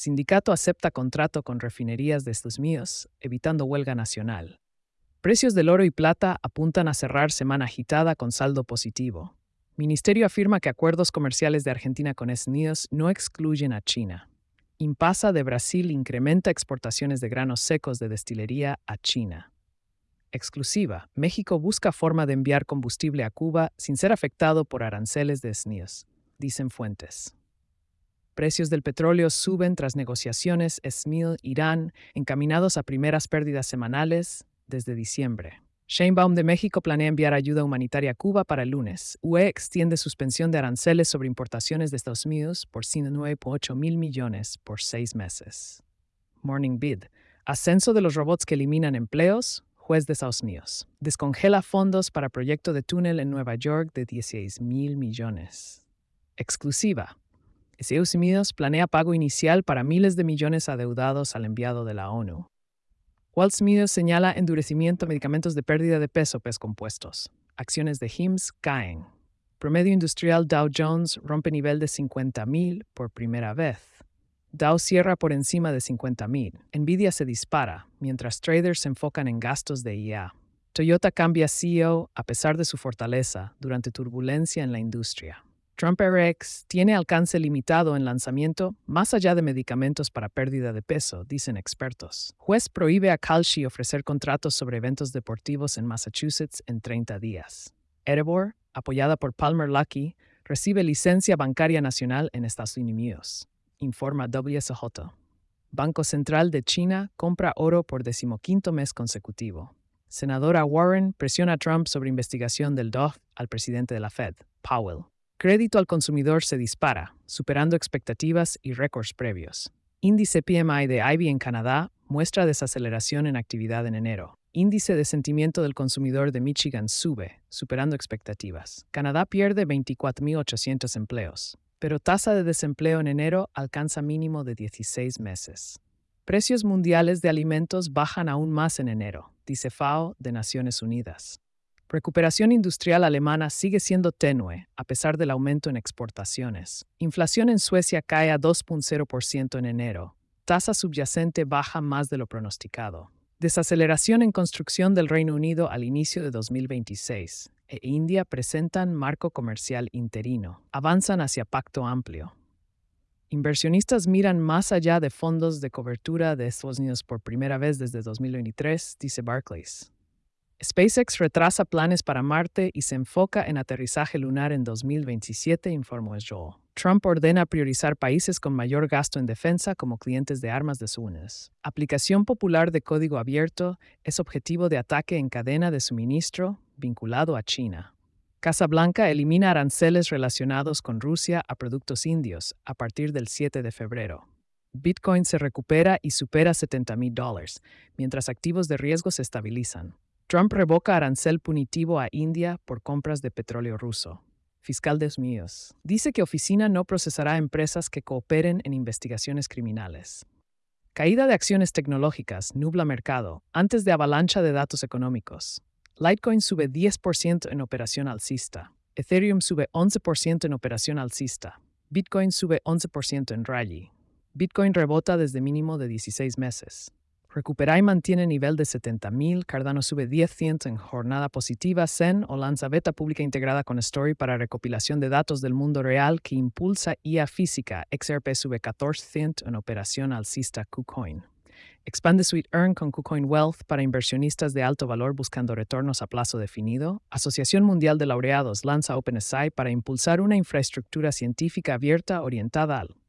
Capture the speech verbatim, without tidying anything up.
Sindicato acepta contrato con refinerías de Estados Unidos, evitando huelga nacional. Precios del oro y plata apuntan a cerrar semana agitada con saldo positivo. Ministerio afirma que acuerdos comerciales de Argentina con Estados Unidos no excluyen a China. Impasa de Brasil incrementa exportaciones de granos secos de destilería a China. Exclusiva. México busca forma de enviar combustible a Cuba sin ser afectado por aranceles de Estados Unidos, dicen fuentes. Precios del petróleo suben tras negociaciones Estados Unidos-Irán encaminados a primeras pérdidas semanales desde diciembre. Sheinbaum de México planea enviar ayuda humanitaria a Cuba para el lunes. U E extiende suspensión de aranceles sobre importaciones de Estados Unidos por ciento nueve punto ocho mil millones por seis meses. Morning Bid. Ascenso de los robots que eliminan empleos. Juez de Estados Unidos. Descongela fondos para proyecto de túnel en Nueva York de dieciséis mil millones. Exclusiva. Estados Unidos planea pago inicial para miles de millones adeudados al enviado de la ONU. Wall Street señala endurecimiento de medicamentos de pérdida de peso pes compuestos. Acciones de I M S S caen. Promedio industrial Dow Jones rompe nivel de cincuenta mil por primera vez. Dow cierra por encima de cincuenta mil. Nvidia se dispara, mientras traders se enfocan en gastos de I A. Toyota cambia C E O a pesar de su fortaleza durante turbulencia en la industria. Trump R X tiene alcance limitado en lanzamiento más allá de medicamentos para pérdida de peso, dicen expertos. Juez prohíbe a Kalshi ofrecer contratos sobre eventos deportivos en Massachusetts en treinta días. Erebor, apoyada por Palmer Luckey, recibe licencia bancaria nacional en Estados Unidos, informa W S J. Banco Central de China compra oro por decimoquinto mes consecutivo. Senadora Warren presiona a Trump sobre investigación del D O J al presidente de la Fed, Powell. Crédito al consumidor se dispara, superando expectativas y récords previos. Índice P M I de I B en Canadá muestra desaceleración en actividad en enero. Índice de sentimiento del consumidor de Michigan sube, superando expectativas. Canadá pierde veinticuatro mil ochocientos empleos, pero tasa de desempleo en enero alcanza mínimo de dieciséis meses. Precios mundiales de alimentos bajan aún más en enero, dice F A O de Naciones Unidas. Recuperación industrial alemana sigue siendo tenue, a pesar del aumento en exportaciones. Inflación en Suecia cae a dos punto cero por ciento en enero. Tasa subyacente baja más de lo pronosticado. Desaceleración en construcción del Reino Unido al inicio de dos mil veintiséis. E India presentan marco comercial interino. Avanzan hacia pacto amplio. Inversionistas miran más allá de fondos de cobertura de Estados Unidos por primera vez desde dos mil veintitrés, dice Barclays. SpaceX retrasa planes para Marte y se enfoca en aterrizaje lunar en dos mil veintisiete, informó Joel. Trump ordena priorizar países con mayor gasto en defensa como clientes de armas de Estados Unidos. Aplicación popular de código abierto es objetivo de ataque en cadena de suministro vinculado a China. Casa Blanca elimina aranceles relacionados con Rusia a productos indios a partir del siete de febrero. Bitcoin se recupera y supera setenta mil dólares, mientras activos de riesgo se estabilizan. Trump revoca arancel punitivo a India por compras de petróleo ruso. Fiscal de Estados Unidos dice que oficina no procesará empresas que cooperen en investigaciones criminales. Caída de acciones tecnológicas nubla mercado antes de avalancha de datos económicos. Litecoin sube diez por ciento en operación alcista. Ethereum sube once por ciento en operación alcista. Bitcoin sube once por ciento en rally. Bitcoin rebota desde mínimo de dieciséis meses. Recupera y mantiene nivel de setenta mil. Cardano sube diez por ciento en jornada positiva. Zen o lanza beta pública integrada con Story para recopilación de datos del mundo real que impulsa I A física. X R P sube catorce por ciento en operación alcista. KuCoin expande Suite Earn con KuCoin Wealth para inversionistas de alto valor buscando retornos a plazo definido. Asociación Mundial de Laureados lanza OpenAI para impulsar una infraestructura científica abierta orientada al